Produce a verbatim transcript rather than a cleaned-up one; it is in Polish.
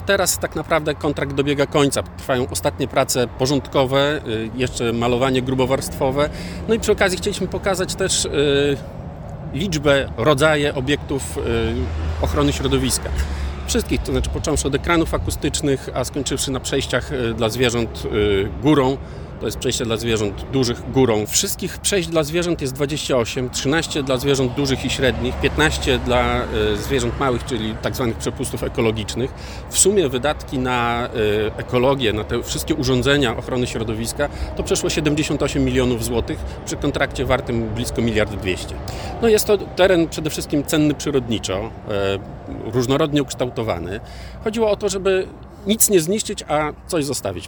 Teraz tak naprawdę kontrakt dobiega końca. Trwają ostatnie prace porządkowe, jeszcze malowanie grubowarstwowe. No i przy okazji chcieliśmy pokazać też liczbę, rodzaje obiektów ochrony środowiska. Wszystkich, to znaczy począwszy od ekranów akustycznych, a skończywszy na przejściach dla zwierząt górą. To jest przejście dla zwierząt dużych górą. Wszystkich przejść dla zwierząt jest dwadzieścia osiem, trzynaście dla zwierząt dużych i średnich, piętnaście dla zwierząt małych, czyli tak zwanych przepustów ekologicznych. W sumie wydatki na ekologię, na te wszystkie urządzenia ochrony środowiska to przeszło siedemdziesiąt osiem milionów złotych przy kontrakcie wartym blisko miliard dwieście. No jest to teren przede wszystkim cenny przyrodniczo, różnorodnie ukształtowany. Chodziło o to, żeby nic nie zniszczyć, a coś zostawić.